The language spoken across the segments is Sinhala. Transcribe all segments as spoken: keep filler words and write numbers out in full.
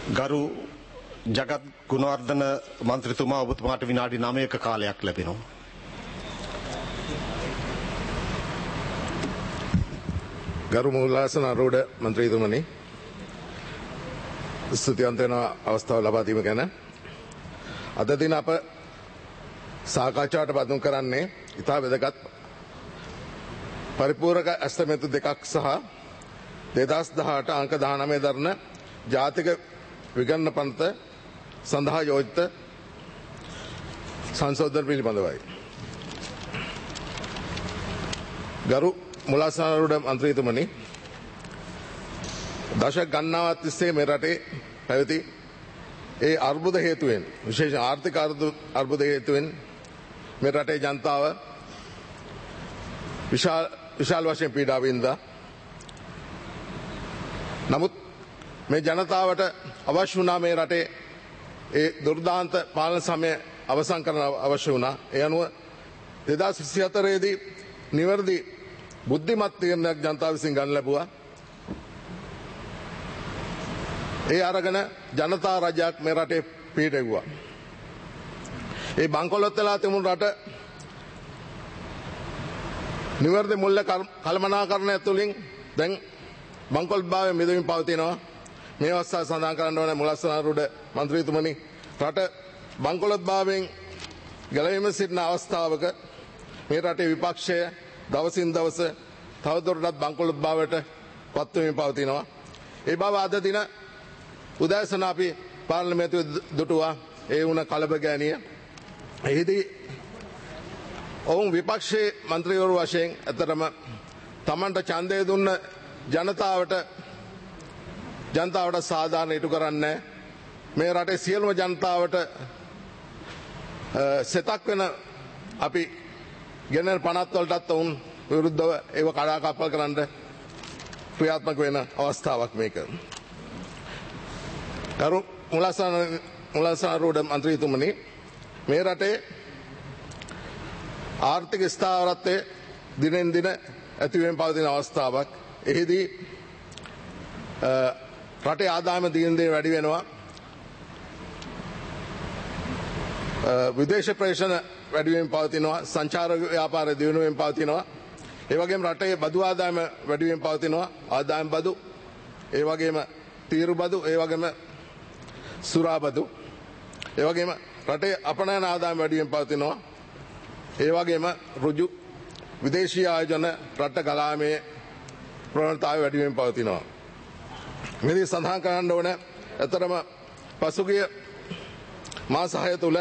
ගරු ජගත් ගුණවර්ධන මන්ත්‍රීතුමා ඔබතුමාට විනාඩි නවයක කාලයක් ලැබෙනවා. ගරු මූලාසන ආරූඪ මන්ත්‍රීතුමනි, ස්තුතිවන්ත වෙන අවස්ථාව ලබා දීම ගැන අද දින අප සාකච්ඡාවට බඳුන් කරන්නේ ඉතා වැදගත් පරිපූර්ණක ඇස්තමේතු දෙකක් සහ දෙදහස් දහඅට අංක දහනවය දරන ජාතික විගණන පන්ත සඳහා යෝජිත සංශෝධන පිළිබඳවයි. ගරු මුලාසන ආරූඪ මන්ත්‍රීතුමනි, දශක ගණනාවක් තිස්සේ මේ රටේ පැවති ඒ අර්බුද හේතුවෙන්, විශේෂ ආර්ථික අර්බුද හේතුවෙන් මේ රටේ ජනතාව විශාල විශාල වශයෙන් පීඩා වින්දා. නමුත් මේ ජනතාවට අවශ්‍ය වුණා මේ රටේ ඒ දුර්දාන්ත පාලන සමය අවසන් කරන්න අවශ්‍ය වුණා. ඒ අනුව දෙදහස් විසිහතර දී නිවැරදි බුද්ධිමත් තීරණයක් ජනතාව විසින් ගන්න ලැබුවා. ඒ අරගෙන ජනතා රජයක් මේ රටේ පිහිටෙව්වා. ඒ බංකොලොත් වෙලා තිබුණු රට නිවැරදි මුල්‍ය කළමනාකරණය තුළින් දැන් බංකොලොත් භාවය මිදමින් පවතිනවා. මේ අවස්ථාව සඳහන් කරන්න ඕනේ මුලාසන ආරූඪ මන්ත්‍රීතුමනි, රට බංකොලොත් භාවයෙන් ගැලවීම සිටින අවස්ථාවක මේ රටේ විපක්ෂය දවසින් දවස තවදුරටත් බංකොලොත් භාවයට පත්වෙමින් පවතිනවා. ඒ බව අද දින උදෑසන අපි පාර්ලිමේන්තුවේ දුටුවා. ඒ වුණ කලබගෑනිය. එහිදී ඔවුන් විපක්ෂයේ මන්ත්‍රීවරු වශයෙන් ඇතරම තමන්ට ඡන්දය දුන්න ජනතාවට ජනතාවට සාධාරණ ඉටු කරන්නේ මේ රටේ සියලුම ජනතාවට සෙතක් වෙන අපි ගෙනෙන පනත් වලටත් ඔවුන් විරුද්ධව ඒව කඩාකප්පල් කරන්න ක්‍රියාත්මක වෙන අවස්ථාවක් මේක. ගරු මුලාසන මුලාසන ආරූඪ මන්ත්‍රීතුමනි, මේ රටේ ආර්ථික ස්ථාවරත්වය දිනෙන් දින ඇතිවෙමින් පවතින අවස්ථාවක්. එහිදී රටේ ආදායම දිනෙන් දින වැඩි වෙනවා. විදේශ ප්‍රේෂණ වැඩි වෙමින් පවතිනවා. සංචාර ව්‍යාපාරය දියුණු වෙමින් පවතිනවා. ඒ වගේම රටේ බදු ආදායම වැඩි වෙමින් පවතිනවා. ආදායම් බදු, ඒ වගේම තීරු බදු, ඒ වගේම සුරා බදු, ඒ වගේම රටේ අපනයන ආදායම වැඩි වෙමින් පවතිනවා. ඒ වගේම රුජු විදේශීය ආයෝජන රට ගලාමේ ප්‍රවණතාවය වැඩි වෙමින් පවතිනවා. මෙහි සඳහන් කරන්න ඕන ඇතරම පසුගිය මාස හය තුළ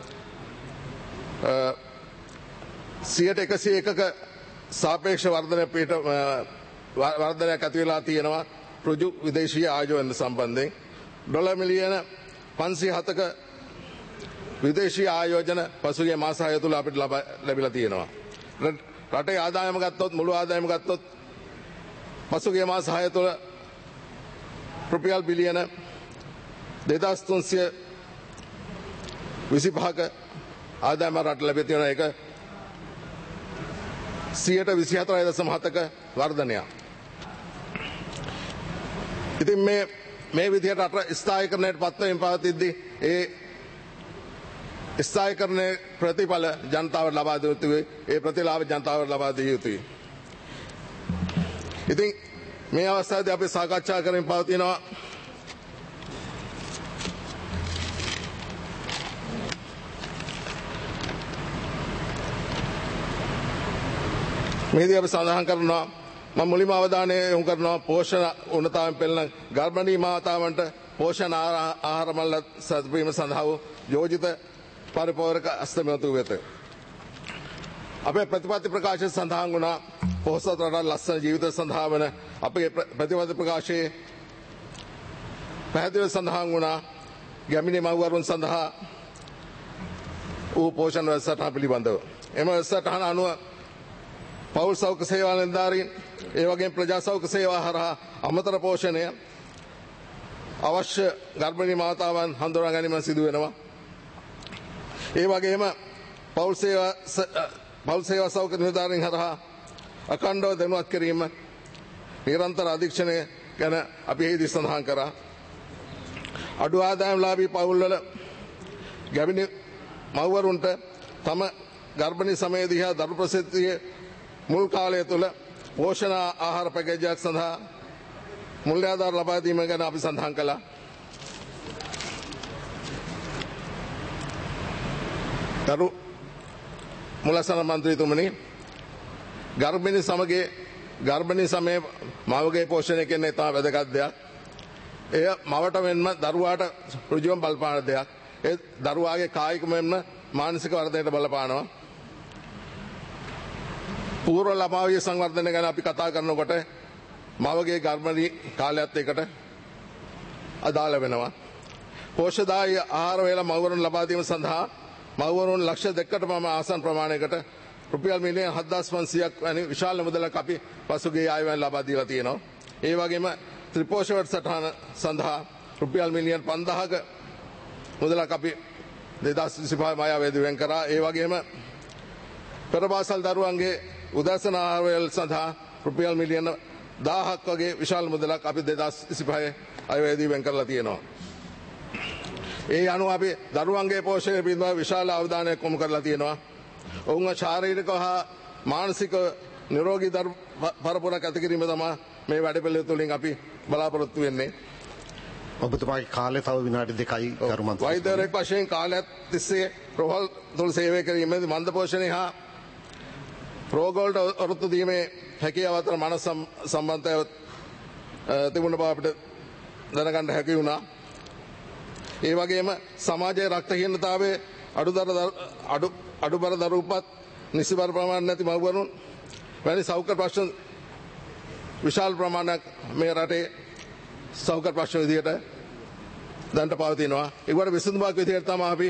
සියයට එකසිය එකක සාපේක්ෂ වර්ධනය පිට වර්ධනයක් ඇති වෙලා තියෙනවා රුජු විදේශීය ආයෝජන සම්බන්ධයෙන්. ඩොලර් මිලියන පන්සිය හතක විදේශීය ආයෝජන පසුගිය මාස හය තුළ අපිට ලැබිලා තියෙනවා. රටේ ආදායම ගත්තොත්, මුළු ආදායම ගත්තොත් පසුගිය මාස හය තුළ රුපියල් බිලියන දෙදහස් තුන්සිය විසිපහක ආදායම රට ලැබී තියෙන එක සියයට විසිහතරයි දශම හතක වර්ධනයක්. ඉතින් මේ මේ විදිහට රට ස්ථායීකරණයට පත්වමින් පවතිද්දී ඒ ස්ථායීකරණයේ ප්‍රතිඵල ජනතාවට ලබා දිය යුතුයි. ඒ ප්‍රතිලාභ ජනතාවට ලබා දිය යුතුයි. ඉතින් මේ අවස්ථාවේදී අපි සාකච්ඡා කරමින් පවතිනවා මේදී අපි සඳහන් කරනවා, මම මුලින්ම අවධානය යොමු කරනවා පෝෂණ උන්නතාවෙන් පෙළෙන ගර්භණී මාතාවන්ට පෝෂණ ආහාර මල්ල සැපයීම සඳහා වූ යෝජිත පරිපූර්ණක අස්තමේතු වෙත. අපේ ප්‍රතිපත්ති ප්‍රකාශය සඳහන් වුණා පොහොසත් රටක් ලස්සන ජීවිත සඳහා වන අපේ ප්‍රතිපත්ති ප්‍රකාශයේ පැහැදිලිව සඳහන් වුණා ගැමිණි මව්වරුන් සඳහා වූ පෝෂණ වැඩසටහන පිළිබඳව. එම වැඩසටහන අනුව පෞල් සෞඛ්‍ය සේවා නිලධාරීන්, ඒ වගේම ප්‍රජා සෞඛ්‍ය සේවා හරහා අමතර පෝෂණය අවශ්‍ය ගර්භණී මාතාවන් හඳුනා ගැනීම සිදු වෙනවා. ඒ වගේම පෞල් සේවා පෞල් සේවා සෞඛ්‍ය නිලධාරීන් හරහා අඛණ්ඩව දැනුවත් කිරීම නිරන්තර අධීක්ෂණය ගැන අපි එහිදී සඳහන් කරා. අඩු ආදායම්ලාභී පවුල්වල ගැබිනි මව්වරුන්ට තම ගර්භණී සමයේදී හා දරු ප්‍රසූතියේ මුල් කාලය තුළ පෝෂණ ආහාර පැකේජයක් සඳහා මුල්‍ය ආධාර ලබා දීම ගැන අපි සඳහන් කළා. දරු මුලසන මන්ත්‍රීතුමනි, ගර්භණී සමගයේ ගර්භණී සමයේ මවගේ පෝෂණය කියන්නේ ඉතා වැදගත් දෙයක්. එය මවට මෙන්ම දරුවාට ඍජුවම බලපාන දෙයක්. ඒ දරුවාගේ කායික මෙන්ම මානසික වර්ධනයට බලපානවා. පූර්ව ළමාවිය සංවර්ධනය ගැන අපි කතා කරනකොට මවගේ ගර්භණී කාලයත් එකට අදාළ වෙනවා. පෝෂ්‍යදායී ආහාර වේල මව්වරුන් ලබා දීම සඳහා මව්වරුන් ලක්ෂ දෙකකට පමණ ආසන්න ප්‍රමාණයකට රුපියල් මිලියන හත්දාස් පන්සීයක් වැනි විශාල මුදලක් අපි පසුගිය ආයවැයෙන් ලබා දීලා තියෙනවා. ඒ වගේම ත්‍රිපෝෂ වැඩසටහන සඳහා රුපියල් මිලියන පන්දාහක මුදලක් අපි දෙදහස් විසිපහ මායාවේදී වෙන් කරා. ඒ වගේම පෙරපාසල් දරුවන්ගේ උදෑසන ආහාර වේල සඳහා රුපියල් මිලියන දාහක් වගේ විශාල මුදලක් අපි දෙදහස් විසිපහේ අයවැයේදී වෙන් කරලා තියෙනවා. ඒ අනුව අපි දරුවන්ගේ පෝෂණය පිළිබඳව විශාල අවධානයක් යොමු කරලා තියෙනවා. ඔවුන්ගේ ශාරීරික හා මානසික නිරෝගී දරු පරපුරක් ඇති කිරීම තමයි මේ වැඩපිළිවෙල තුළින් අපි බලාපොරොත්තු වෙන්නේ. ඔබතුමාගේ කාලය තව විනාඩි දෙකයි ගරු මන්ත්‍රී. වෛද්‍යවරයෙක් වශයෙන් කාලයක් තිස්සේ රෝහල් තුළ සේවය කිරීමේදී මන්ද පෝෂණය හා රෝගවලට ඔරොත්තු දීමේ හැකියාව අතර මනස සම්බන්ධය තිබුණ බව අපිට දැනගන්න හැකි වුණා. ඒ වගේම සමාජයේ රක්තහීනතාවයේ අඩුදර අඩු අඩුබර දරුපත් නිසිබර ප්‍රමාණ නැති මව්වරුන් වැනි සෞඛ්‍ය ප්‍රශ්න විශාල ප්‍රමාණයක් මේ රටේ සෞඛ්‍ය ප්‍රශ්න විදියට දැන්ට පවතිනවා. ඒකට විසඳුමක් විදියට තමයි අපි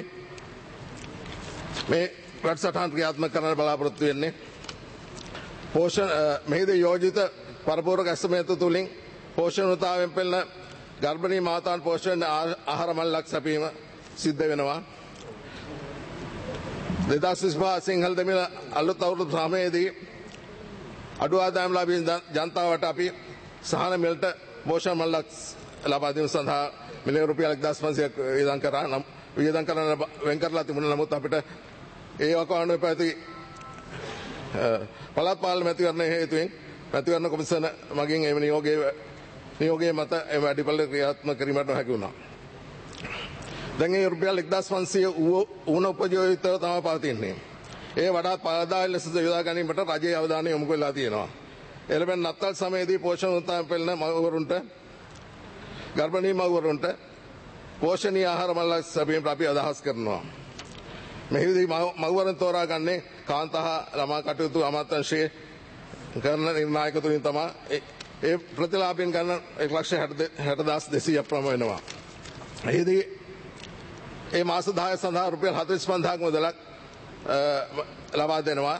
මේ වැඩසටහන ක්‍රියාත්මක කරන්න බලාපොරොත්තු වෙන්නේ. පෝෂණ මෙහිදී යෝජිත පරපූර්වක ඇස්තමේන්තු තුලින් පෝෂණතාවයෙන් පෙළෙන ගර්භණී මාතාන් පෝෂණ ආහාර මල්ලක් සැපීම සිද්ධ වෙනවා. දෙදහස් විසිපහ සිංහල දෙමළ අලුත් අවුරුදු සමයේදී අඩු ආදායම්ලාභී ජනතාවට අපි සහන මෙල්ට පෝෂණ මල්ලක් ලබා දීම සඳහා මිලියන රුපියල් එක්දාස් පන්සීයක් වියදම් කරා නම් වියදම් කරන වෙන් කරලා තිබුණා. නමුත් අපිට ඒ වකවානුවේ පැවති පළාත් පාලන මැතිවරණ හේතුවෙන් මැතිවරණ කොමිසම මගින් එම නියෝගයේ නියෝගයේ මත එම වැඩපිළිවෙල ක්‍රියාත්මක කිරීමට හැකි වුණා. දැන් ඒ රුපියල් එක්දාස් පන්සීය ඌන උපයෝගීතාව තමයි පවතින්නේ. ඒ වඩාත් පාදායල ලෙස යොදා ගැනීමට රජයේ අවධානය යොමු වෙලා තියෙනවා. එළඹෙන නත්තල් සමයේදී පෝෂණ උත්සාහ පෙළෙන මව්වරුන්ට ගර්භණී මව්වරුන්ට පෝෂණීය ආහාර මල්ලක් සැපීමට අපි අදහස් කරනවා. මෙහිදී මව්වරුන් තෝරාගන්නේ කාන්තා හා ළමා කටයුතු අමාත්‍යාංශයේ කරන නිර්ණායකතුලින් තමයි. ඒ ප්‍රතිලාභයෙන් ගන්න එක ලක්ෂ හැට දහස් දෙසීයක් ප්‍රමාණ වෙනවා. එහිදී ඒ මාස දහය සඳහා රුපියල් හතළිස් පන්දාහක් මුදලක් ලබා දෙනවා.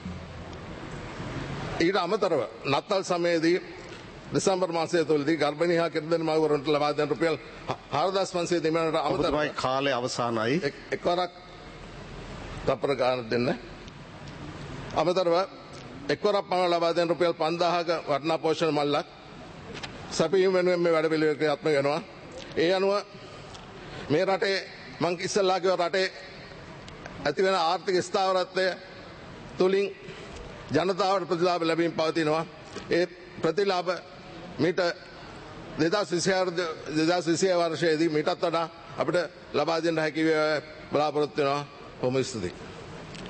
ඊට අමතරව නත්තල් සමයේදී දෙසැම්බර් මාසය තුළදී ගර්භණී හා කිරිදෙන මව්වරුන්ට ලබා දෙන රුපියල් හාරදාස් පන්සීය දෙමළට අමතරව කාලය අවසానයි. එක්වරක් තප්පර ගානක් දෙන්න. අමතරව එක්වරක් පමණ ලබා දෙන රුපියල් පන්දාහක වටිනා පෝෂණ මල්ලක් සැපයීම වෙනුවෙන් මේ වැඩපිළිවෙල ක්‍රියාත්මක වෙනවා. ඒ අනුව මේ රටේ මං ඉස්සෙල්ලා කිව්ව රටේ ඇති වෙන ආර්ථික ස්ථාවරත්වය තුලින් ජනතාවට ප්‍රතිලාභ ලැබීම පවතිනවා. ඒ ප්‍රතිලාභ මීට දෙදහස් විසිහය වර්ෂයේදී මීටත් වඩා අපිට ලබා දෙන්න හැකි බලාපොරොත්තු වෙනවා. බොහොම ස්තුතියි.